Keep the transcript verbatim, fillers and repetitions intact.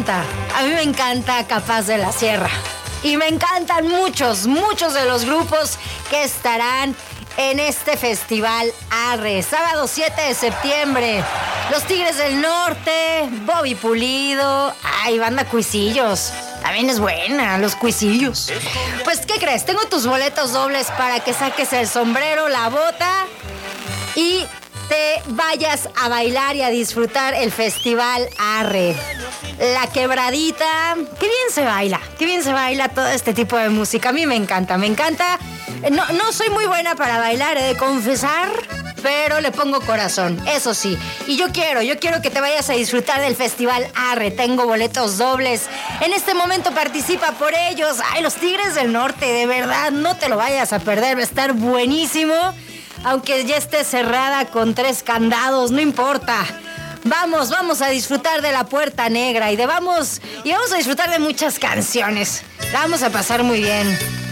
encanta, a mí me encanta Capaz de la Sierra. Y me encantan muchos, muchos de los grupos que estarán en este festival Arre. Sábado siete de septiembre. Los Tigres del Norte, Bobby Pulido. Ay, banda Cuisillos. También es buena, los Cuisillos. Pues, ¿qué crees? Tengo tus boletos dobles para que saques el sombrero, la bota y te vayas a bailar y a disfrutar el festival Arre. La quebradita. Qué bien se baila, qué bien se baila todo este tipo de música. A mí me encanta, me encanta. No, no soy muy buena para bailar, he de confesar, pero le pongo corazón, eso sí. Y yo quiero, yo quiero que te vayas a disfrutar del festival Arre. Tengo boletos dobles. En este momento participa por ellos. Ay, los Tigres del Norte, de verdad, no te lo vayas a perder, va a estar buenísimo. Aunque ya esté cerrada con tres candados, no importa. Vamos, vamos a disfrutar de la Puerta Negra y de vamos, y vamos a disfrutar de muchas canciones. La vamos a pasar muy bien.